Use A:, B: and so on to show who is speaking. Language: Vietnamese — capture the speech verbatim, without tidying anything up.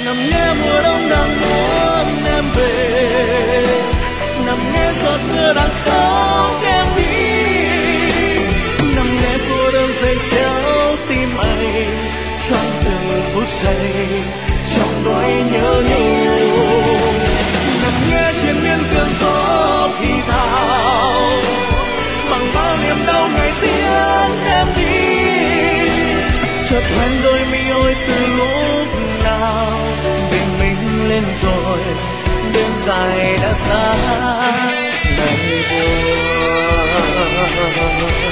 A: nằm nghe mùa đông đang muốn em về, nằm nghe giọt mưa đang khóc em đi, nằm nghe cô đơn rơi xéo tim anh trong từng phút giây trong nỗi nhớ nhung. Nằm nghe trên miên cơn gió thì thào bằng bao niềm đau ngày tiếng em đi, chợt hoen đôi mi ôi từ lúc nào bình minh lên rồi đêm dài đã xa ngày buồn.